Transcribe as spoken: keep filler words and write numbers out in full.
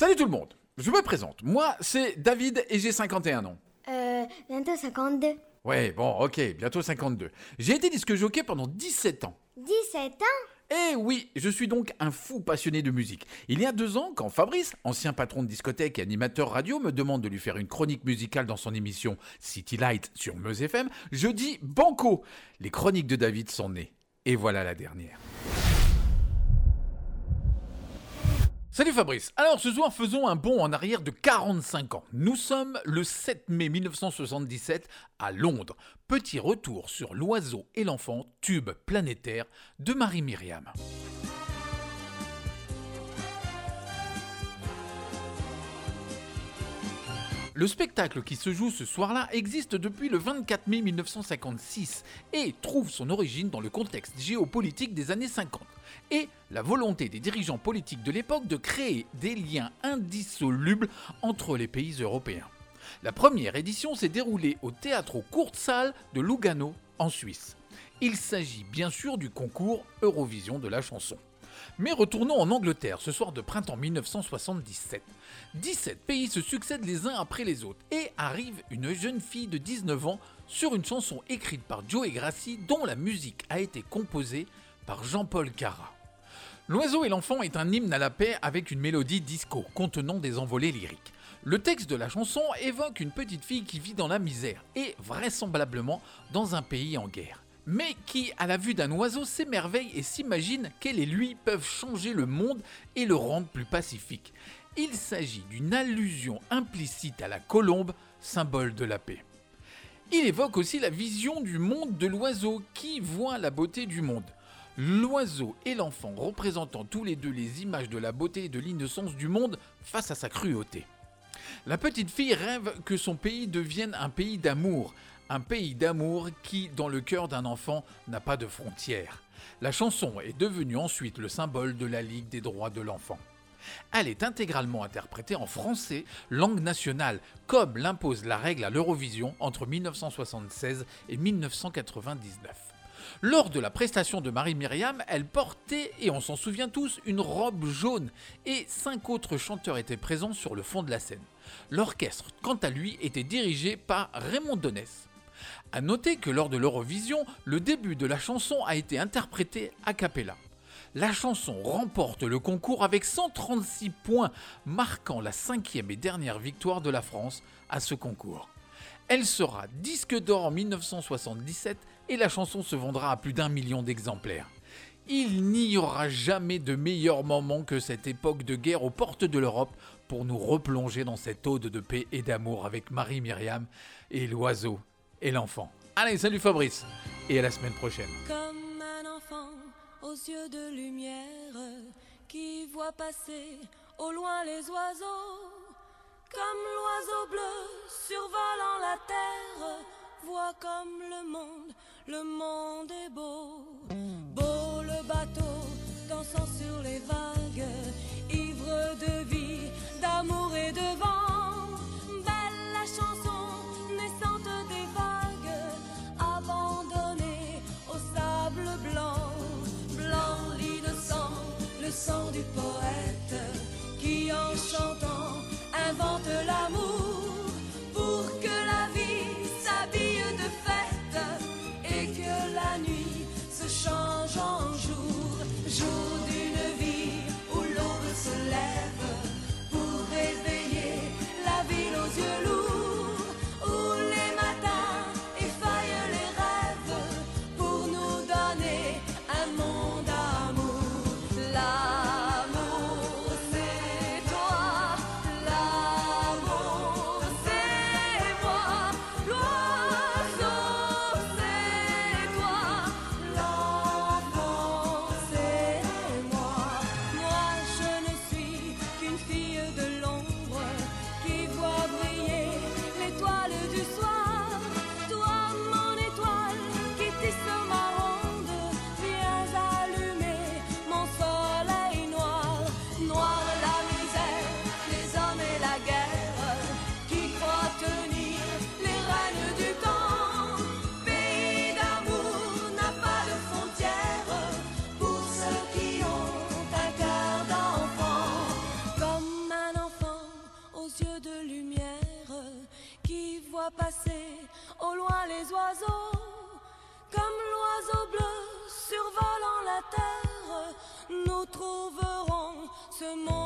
Salut tout le monde, je me présente. Moi, c'est David et j'ai cinquante et un ans. Euh, bientôt cinquante-deux. Ouais, bon, ok, bientôt cinquante-deux. J'ai été disque jockey pendant dix-sept ans. dix-sept ans? Eh oui, je suis donc un fou passionné de musique. Il y a deux ans, quand Fabrice, ancien patron de discothèque et animateur radio, me demande de lui faire une chronique musicale dans son émission City Light sur Meuse F M, je dis banco. Les chroniques de David sont nées. Et voilà la dernière. Salut Fabrice, alors ce soir faisons un bond en arrière de quarante-cinq ans. Nous sommes le sept mai mille neuf cent soixante-dix-sept à Londres. Petit retour sur L'Oiseau et l'Enfant, tube planétaire de Marie-Myriam. Le spectacle qui se joue ce soir-là existe depuis le vingt-quatre mai mille neuf cent cinquante-six et trouve son origine dans le contexte géopolitique des années cinquante et la volonté des dirigeants politiques de l'époque de créer des liens indissolubles entre les pays européens. La première édition s'est déroulée au Teatro Kursaal de Lugano en Suisse. Il s'agit bien sûr du concours Eurovision de la chanson. Mais retournons en Angleterre ce soir de printemps mille neuf cent soixante-dix-sept. dix-sept pays se succèdent les uns après les autres et arrive une jeune fille de dix-neuf ans sur une chanson écrite par Joe Grassi dont la musique a été composée par Jean-Paul Cara. L'Oiseau et l'Enfant est un hymne à la paix avec une mélodie disco contenant des envolées lyriques. Le texte de la chanson évoque une petite fille qui vit dans la misère et vraisemblablement dans un pays en guerre, mais qui, à la vue d'un oiseau, s'émerveille et s'imagine qu'elle et lui peuvent changer le monde et le rendre plus pacifique. Il s'agit d'une allusion implicite à la colombe, symbole de la paix. Il évoque aussi la vision du monde de l'oiseau qui voit la beauté du monde. L'oiseau et l'enfant représentant tous les deux les images de la beauté et de l'innocence du monde face à sa cruauté. La petite fille rêve que son pays devienne un pays d'amour, un pays d'amour qui, dans le cœur d'un enfant, n'a pas de frontières. La chanson est devenue ensuite le symbole de la Ligue des droits de l'enfant. Elle est intégralement interprétée en français, langue nationale, comme l'impose la règle à l'Eurovision entre mille neuf cent soixante-seize et mille neuf cent quatre-vingt-dix-neuf. Lors de la prestation de Marie-Myriam, elle portait, et on s'en souvient tous, une robe jaune et cinq autres chanteurs étaient présents sur le fond de la scène. L'orchestre, quant à lui, était dirigé par Raymond Donès. A noter que lors de l'Eurovision, le début de la chanson a été interprété a cappella. La chanson remporte le concours avec cent trente-six points, marquant la cinquième et dernière victoire de la France à ce concours. Elle sera disque d'or en mille neuf cent soixante-dix-sept et la chanson se vendra à plus d'un million d'exemplaires. Il n'y aura jamais de meilleur moment que cette époque de guerre aux portes de l'Europe pour nous replonger dans cette ode de paix et d'amour avec Marie-Myriam et l'oiseau et l'enfant. Allez, salut Fabrice et à la semaine prochaine. Comme un enfant aux yeux de lumière qui voit passer au loin les oiseaux, comme l'oiseau bleu survolant la terre, voit comme le monde, le monde est beau. Beau le bateau dansant sur les vagues, ivre de vie, d'amour et de vent. Belle la chanson naissante des vagues, abandonnée au sable blanc. Blanc l'innocent, le sang du poète, qui en chantant invente l'amour pour que la vie s'habille de fête et que la nuit se change en jour, jour d'une vie où l'aube se lève pour réveiller la ville aux yeux lourds, où les matins effeuillent les rêves pour nous donner un monde d'amour. L'amour c'est toi, l'amour ce monde.